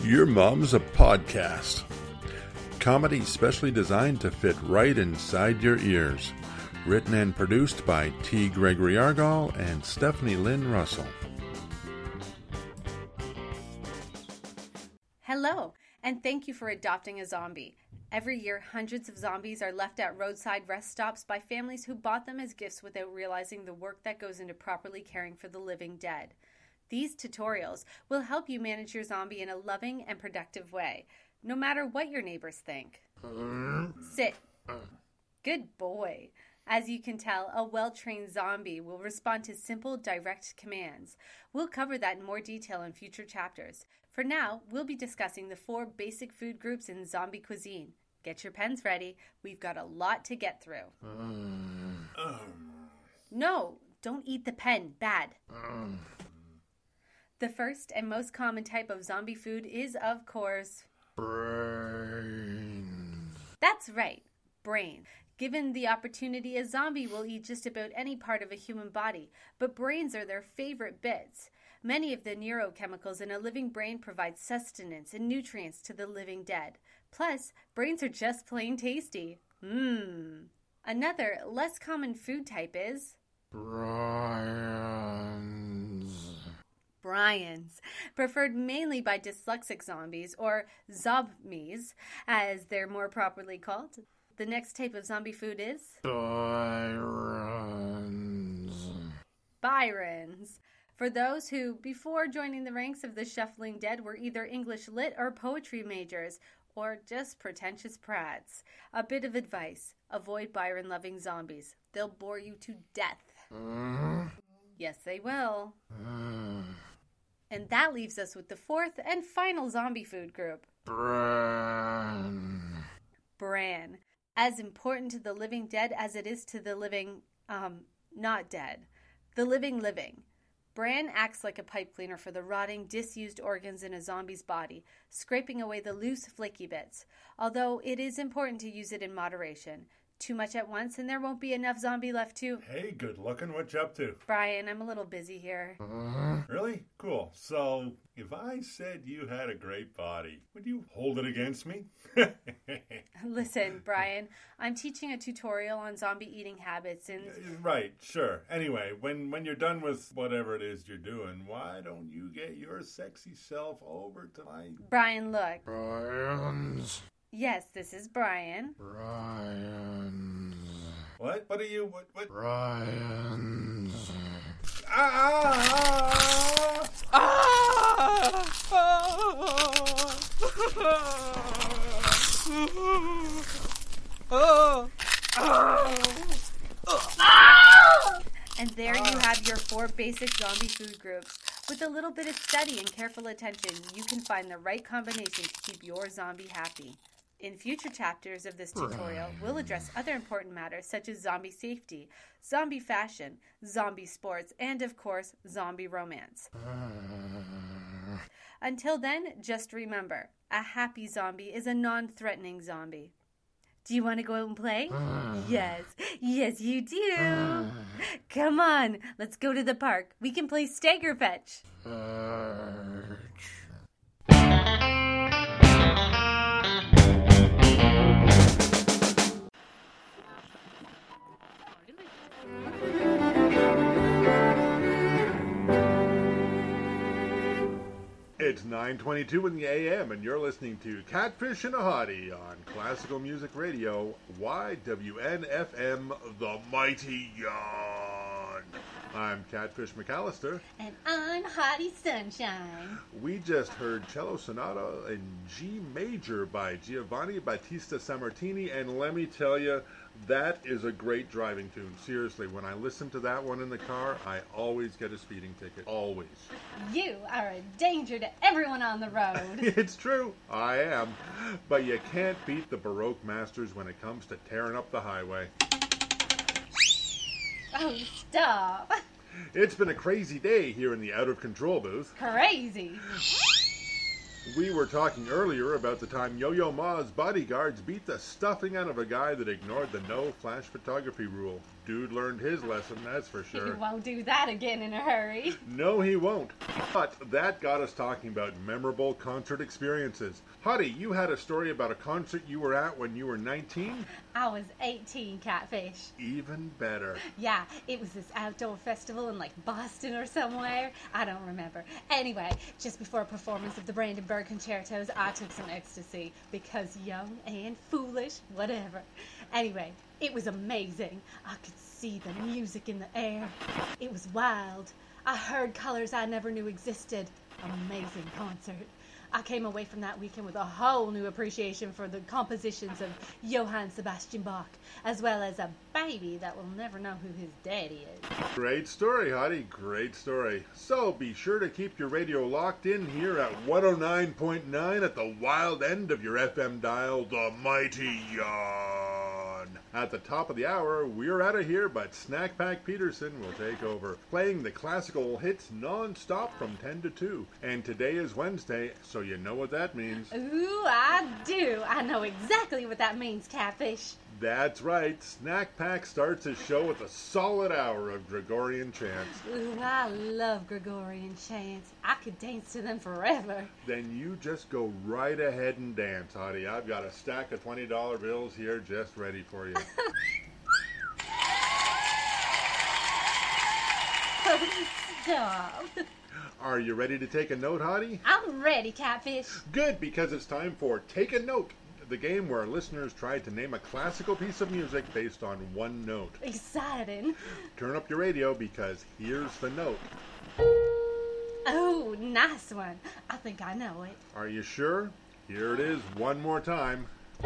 Your Mom's a Podcast. Comedy specially designed to fit right inside your ears. Written and produced by T. Gregory Argall and Stephanie Lynn Russell. Hello, and thank you for adopting a zombie. Every year, hundreds of zombies are left at roadside rest stops by families who bought them as gifts without realizing the work that goes into properly caring for the living dead. These tutorials will help you manage your zombie in a loving and productive way, no matter what your neighbors think. Sit. Good boy. As you can tell, a well-trained zombie will respond to simple, direct commands. We'll cover that in more detail in future chapters. For now, we'll be discussing the 4 basic food groups in zombie cuisine. Get your pens ready. We've got a lot to get through. No, don't eat the pen. Bad. The first and most common type of zombie food is, of course, Brains. That's right, brain. Given the opportunity, a zombie will eat just about any part of a human body, but brains are their favorite bits. Many of the neurochemicals in a living brain provide sustenance and nutrients to the living dead. Plus, brains are just plain tasty. Another, less common food type is Brians, preferred mainly by dyslexic zombies, or zobmies, as they're more properly called. The next type of zombie food is Byrons. For those who, before joining the ranks of the shuffling dead, were either English lit or poetry majors, or just pretentious prads. A bit of advice: avoid Byron-loving zombies. They'll bore you to death. Yes, they will. And that leaves us with the 4th and final zombie food group. Bran. As important to the living dead as it is to the living, not dead. The living. Bran acts like a pipe cleaner for the rotting, disused organs in a zombie's body, scraping away the loose, flaky bits. Although it is important to use it in moderation. Too much at once and there won't be enough zombie left to... Hey, good looking. What you up to? Brian, I'm a little busy here. Really? Cool. So, if I said you had a great body, would you hold it against me? Listen, Brian, I'm teaching a tutorial on zombie eating habits and... Right, sure. Anyway, when you're done with whatever it is you're doing, why don't you get your sexy self over to my... Brian, look. Brian's. Yes, this is Brian. Brian's. What? What are you... What? Brian's. And there you have your 4 basic zombie food groups. With a little bit of study and careful attention, you can find the right combination to keep your zombie happy. In future chapters of this tutorial, we'll address other important matters such as zombie safety, zombie fashion, zombie sports, and of course, zombie romance. Until then, just remember, a happy zombie is a non-threatening zombie. Do you want to go out and play? Yes, you do. Come on, let's go to the park. We can play Stagger Fetch. It's 9:22 in the a.m. and you're listening to Catfish and a Hottie on Classical Music Radio, YWN-FM, the Mighty Yawn. I'm Catfish McAllister. And I'm Hottie Sunshine. We just heard Cello Sonata in G Major by Giovanni Battista Sammartini, and let me tell you, that is a great driving tune. Seriously, when I listen to that one in the car, I always get a speeding ticket. Always. You are a danger to everyone on the road. It's true, I am. But you can't beat the Baroque masters when it comes to tearing up the highway. Oh, stop. It's been a crazy day here in the Out of Control booth. Crazy. We were talking earlier about the time Yo-Yo Ma's bodyguards beat the stuffing out of a guy that ignored the no flash photography rule. Dude learned his lesson, that's for He sure. won't do that again in a hurry. No, he won't. But that got us talking about memorable concert experiences. Hottie, you had a story about a concert you were at when you were 19? I was 18, Catfish. Even better. Yeah, it was this outdoor festival in like Boston or somewhere. I don't remember. Anyway, just before a performance of the Brandenburg Concertos, I took some ecstasy because young and foolish, whatever. Anyway, it was amazing. I could see the music in the air. It was wild. I heard colors I never knew existed. Amazing concert. I came away from that weekend with a whole new appreciation for the compositions of Johann Sebastian Bach, as well as a baby that will never know who his daddy is. Great story, Hottie. Great story. So be sure to keep your radio locked in here at 109.9 at the wild end of your FM dial, the mighty Yawn. At the top of the hour, we're out of here, but Snack Pack Peterson will take over, playing the classical hits non-stop from 10 to 2. And today is Wednesday, so you know what that means. Ooh, I do. I know exactly what that means, Catfish. That's right. Snack Pack starts his show with a solid hour of Gregorian chants. Ooh, I love Gregorian chants. I could dance to them forever. Then you just go right ahead and dance, Hottie. I've got a stack of $20 bills here just ready for you. Stop. Are you ready to take a note, Hottie? I'm ready, Catfish. Good, because it's time for Take a Note, the game where listeners try to name a classical piece of music based on one note. Exciting. Turn up your radio because here's the note. Oh, nice one. I think I know it. Are you sure? Here it is one more time.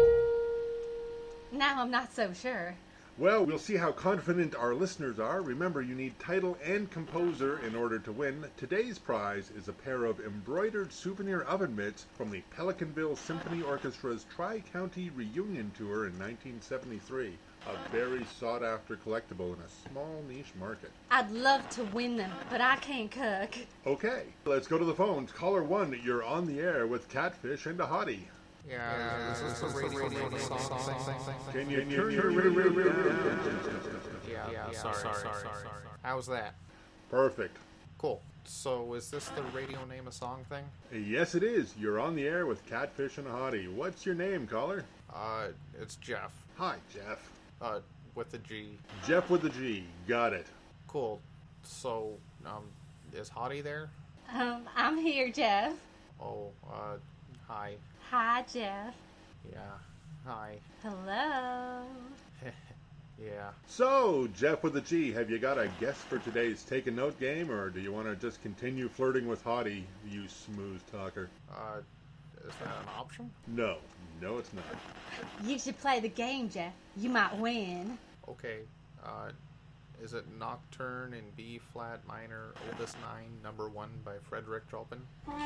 Now I'm not so sure. Well, we'll see how confident our listeners are. Remember, you need title and composer in order to win. Today's prize is a pair of embroidered souvenir oven mitts from the Pelicanville Symphony Orchestra's Tri-County Reunion Tour in 1973. A very sought-after collectible in a small niche market. I'd love to win them, but I can't cook. Okay, let's go to the phones. Caller 1, you're on the air with Catfish and a Hottie. Yeah, is this the radio song? Can you turn your radio down? Yeah, sorry. How's that? Perfect. Cool. So is this the radio name a song thing? Yes, it is. You're on the air with Catfish and a Hottie. What's your name, caller? It's Jeff. Hi, Jeff. With the G. Jeff with a G. Got it. Cool. So, is Hottie there? I'm here, Jeff. Oh, hi. Hi, Jeff. Yeah. Hi. Hello. Yeah. So, Jeff with a G, have you got a guess for today's Take a Note game, or do you want to just continue flirting with Hottie, you smooth talker? Is that an option? No, it's not. You should play the game, Jeff. You might win. Okay. Is it Nocturne in B flat minor, Opus 9, number 1 by Frederick Chopin?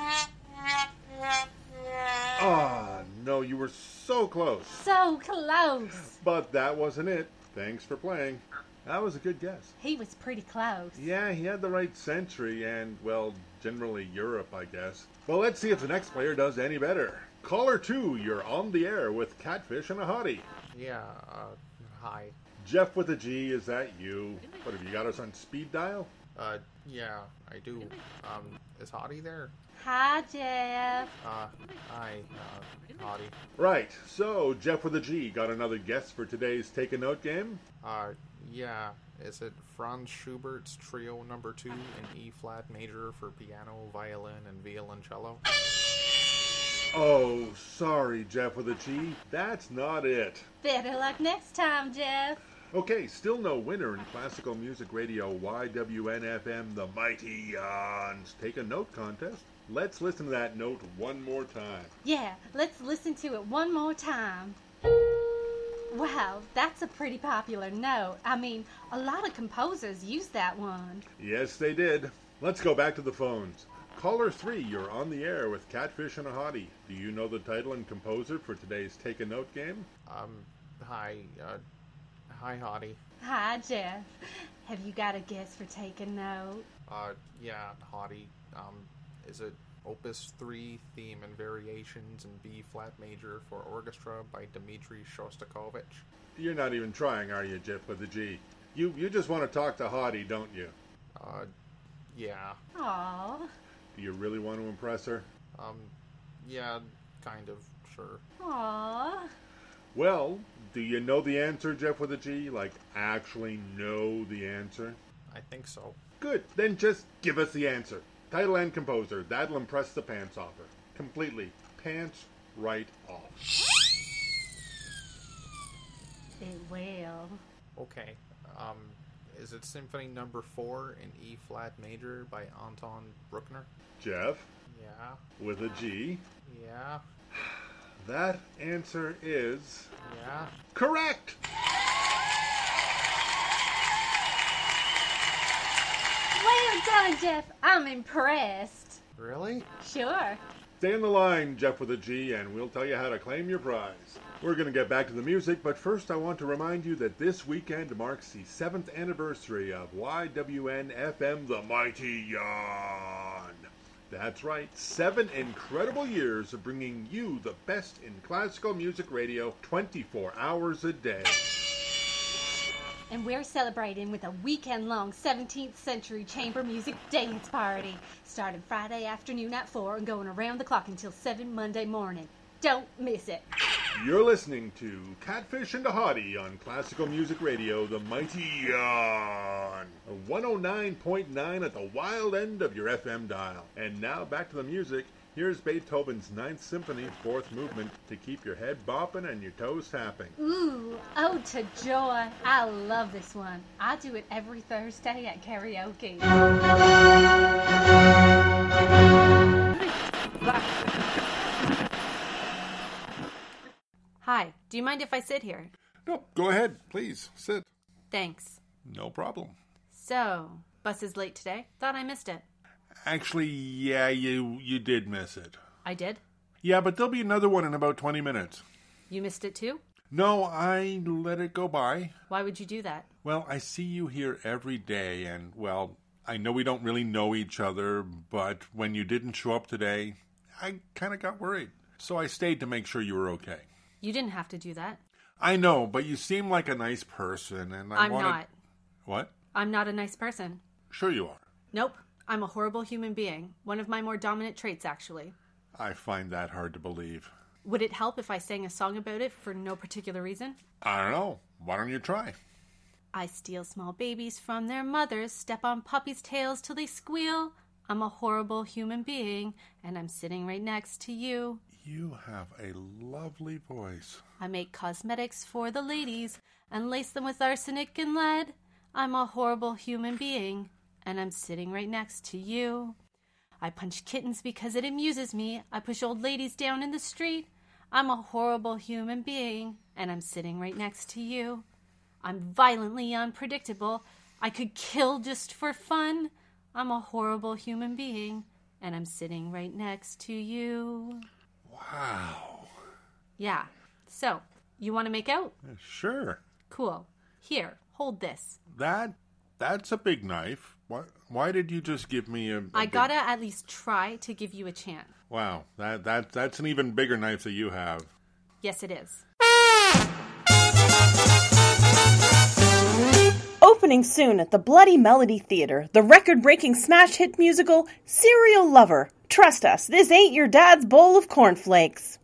Ah, no, you were so close. So close. But that wasn't it. Thanks for playing. That was a good guess. He was pretty close. Yeah, he had the right century and, well, generally Europe, I guess. Well, let's see if the next player does any better. Caller 2, you're on the air with Catfish and a Hottie. Yeah, hi. Jeff with a G, is that you? What, have you got us on speed dial? Yeah, I do. Is Hottie there? Hi, Jeff. Hi, Hottie. Right, so Jeff with a G, got another guess for today's Take a Note game? Yeah. Is it Franz Schubert's Trio Number 2 in E flat major for piano, violin, and violoncello? Oh, sorry, Jeff with a G. That's not it. Better luck next time, Jeff. Okay, still no winner in classical music radio YWN-FM, the mighty Yawns Take a Note contest. Let's listen to that note one more time. Yeah, let's listen to it one more time. Wow, that's a pretty popular note. I mean, a lot of composers use that one. Yes, they did. Let's go back to the phones. Caller 3, you're on the air with Catfish and a Hottie. Do you know the title and composer for today's Take a Note game? Hi, hi, Hottie. Hi, Jeff. Have you got a guess for Take a Note? Yeah, Hottie. Is it Opus 3 theme and variations in B-flat major for orchestra by Dmitri Shostakovich. You're not even trying, are you, Jeff with a G? You just want to talk to Hottie, don't you? Yeah. Aww. Do you really want to impress her? Yeah, kind of, sure. Aww. Well, do you know the answer, Jeff with a G? Like, actually know the answer? I think so. Good. Then just give us the answer. Title and composer. That'll impress the pants off her. Completely. Pants right off. It will. Okay. Is it Symphony Number 4 in E-flat major by Anton Bruckner? Jeff? Yeah. With a G. Yeah. That answer is... Yeah. correct! Well done, Jeff. I'm impressed. Really? Sure. Stay on the line, Jeff with a G, and we'll tell you how to claim your prize. We're going to get back to the music, but first I want to remind you that this weekend marks the 7th anniversary of YWN-FM The Mighty Yawn. That's right, 7 incredible years of bringing you the best in classical music radio 24 hours a day. And we're celebrating with a weekend-long 17th century chamber music dance party, starting Friday afternoon at 4 and going around the clock until 7 Monday morning. Don't miss it. You're listening to Catfish and a Hottie on classical music radio, The Mighty Yawn. 109.9 at the wild end of your FM dial. And now back to the music. Here's Beethoven's Ninth Symphony, 4th movement, to keep your head bopping and your toes tapping. Ooh, Ode to Joy. I love this one. I do it every Thursday at karaoke. Hi, do you mind if I sit here? No, go ahead, please, sit. Thanks. No problem. So, bus is late today? Thought I missed it. Actually, yeah, you did miss it. I did? Yeah, but there'll be another one in about 20 minutes. You missed it too? No, I let it go by. Why would you do that? Well, I see you here every day, and, well, I know we don't really know each other, but when you didn't show up today, I kind of got worried. So I stayed to make sure you were okay. You didn't have to do that. I know, but you seem like a nice person, and I'm not. What? I'm not a nice person. Sure you are. Nope. I'm a horrible human being. One of my more dominant traits, actually. I find that hard to believe. Would it help if I sang a song about it for no particular reason? I don't know. Why don't you try? I steal small babies from their mothers, step on puppies' tails till they squeal. I'm a horrible human being, and I'm sitting right next to you. You have a lovely voice. I make cosmetics for the ladies and lace them with arsenic and lead. I'm a horrible human being, and I'm sitting right next to you. I punch kittens because it amuses me. I push old ladies down in the street. I'm a horrible human being, and I'm sitting right next to you. I'm violently unpredictable. I could kill just for fun. I'm a horrible human being, and I'm sitting right next to you. Wow. Yeah. So, you want to make out? Sure. Cool. Here, hold this. That's a big knife. Why did you just give me a I gotta at least try to give you a chance. Wow, that's an even bigger knife that you have. Yes, it is. Opening soon at the Bloody Melody Theatre, the record-breaking smash hit musical Serial Lover. Trust us, this ain't your dad's bowl of cornflakes.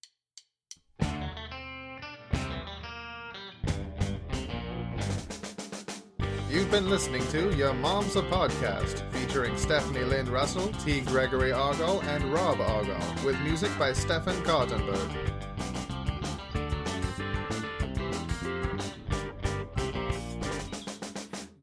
You've been listening to Your Mom's a Podcast, featuring Stephanie Lynn Russell, T. Gregory Argall, and Rob Argall, with music by Stefan Kartenberg.